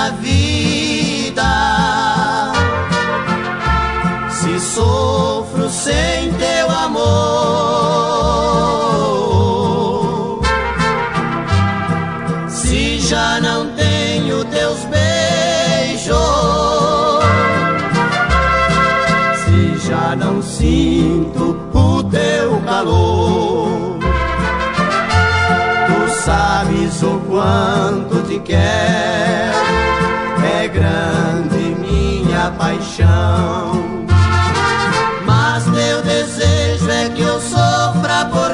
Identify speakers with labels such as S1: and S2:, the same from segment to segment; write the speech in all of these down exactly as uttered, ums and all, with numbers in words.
S1: na vida. Se sofro sem teu amor, se já não tenho teus beijos, se já não sinto o teu calor, tu sabes o quanto te quero, é grande minha paixão. Mas teu desejo é que eu sofra por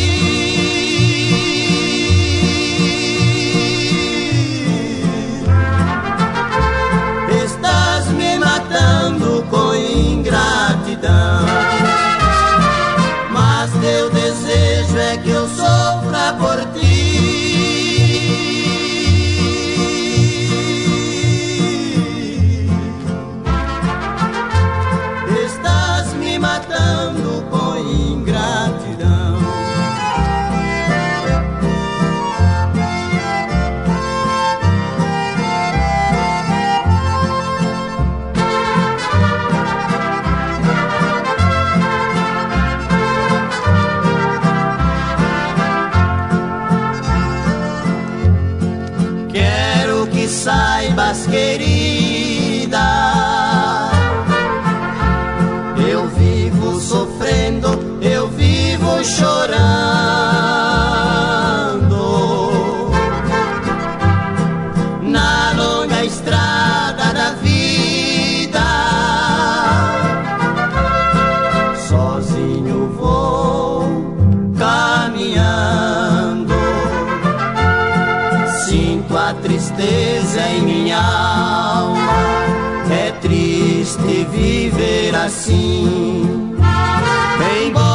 S1: ti. Estás me matando com ingratidão. Mas teu desejo é que eu sofra por ti. Estás me matando com ingratidão. Quero que saibas, querida, eu vivo sofrendo, eu vivo chorando na longa estrada da vida. Sozinho vou caminhando, sinto a tristeza em minha alma. É triste viver assim, embora